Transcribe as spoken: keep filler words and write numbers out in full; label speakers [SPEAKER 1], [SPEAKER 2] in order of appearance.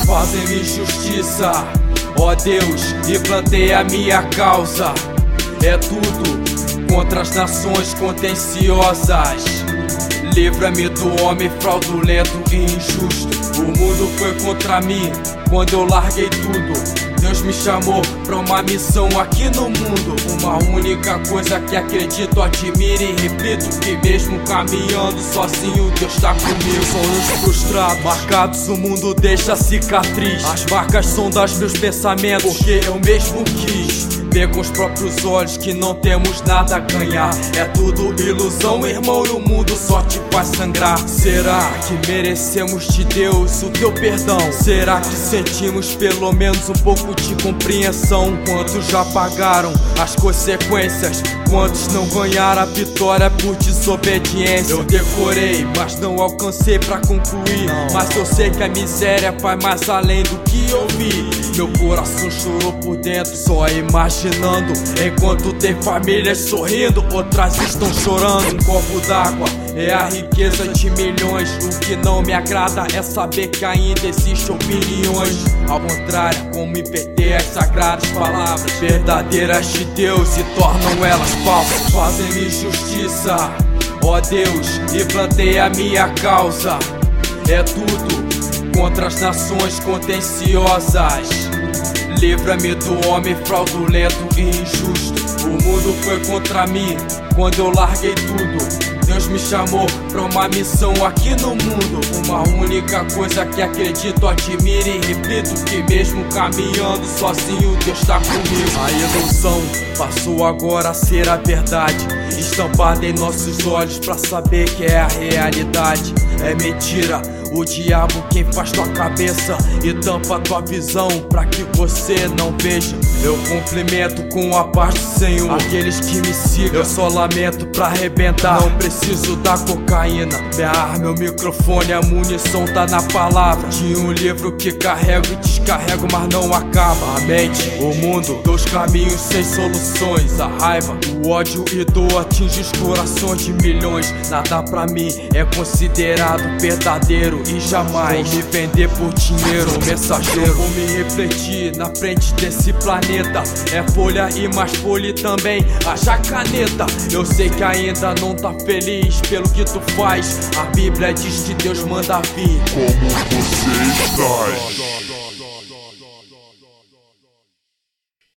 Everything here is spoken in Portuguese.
[SPEAKER 1] fazem-me injustiça, ó Deus, e plantei a minha causa. É tudo contra as nações contenciosas. Livra-me do homem fraudulento e injusto. O mundo foi contra mim quando eu larguei tudo. Deus me chamou pra uma missão aqui no mundo. Uma única coisa que acredito, admiro e repito: que mesmo caminhando sozinho, Deus tá comigo. Sonhos frustrados, marcados, o mundo deixa cicatriz. As marcas são das meus pensamentos, porque eu mesmo quis ver com os próprios olhos que não temos nada a ganhar. É tudo ilusão, irmão, e o mundo só te faz sangrar. Será que merecemos de Deus o teu perdão? Será que sentimos pelo menos um pouco de compreensão? Quantos já pagaram as consequências? Quantos não ganharam a vitória por desobediência? Eu decorei, mas não alcancei pra concluir. Mas eu sei que a miséria vai mais além do que eu vi. Meu coração chorou por dentro, só imaginando. Enquanto tem famílias sorrindo, outras estão chorando. Um copo d'água é a riqueza de milhões. O que não me agrada é saber que ainda existem opiniões ao contrário, como inverter as sagradas palavras verdadeiras de Deus e tornam elas falsas. Fazem-me injustiça, ó Deus, e plantei a minha causa. É tudo contra as nações contenciosas. Livra-me do homem fraudulento e injusto. O mundo foi contra mim quando eu larguei tudo. Deus me chamou pra uma missão aqui no mundo. Uma única coisa que acredito, admiro e repito: que mesmo caminhando sozinho, Deus tá comigo. A ilusão passou agora a ser a verdade, estampada em nossos olhos pra saber que é a realidade. É mentira, o diabo quem faz tua cabeça e tampa tua visão pra que você não veja. Eu cumprimento com a paz do Senhor aqueles que me sigam. Eu só lamento pra arrebentar, não preciso da cocaína. Minha arma, meu microfone, a munição tá na palavra de um livro que carrego e descarrego, mas não acaba. A mente, o mundo, dois caminhos sem soluções. A raiva, o ódio e dor atinge os corações de milhões. Nada pra mim é considerado verdadeiro e jamais vou me vender por dinheiro. Mensageiro, vou me refletir na frente desse planeta. É folha e mais folha e também haja caneta. Eu sei que ainda não tá feliz pelo que tu faz. A Bíblia diz que Deus manda vir.
[SPEAKER 2] Como você está?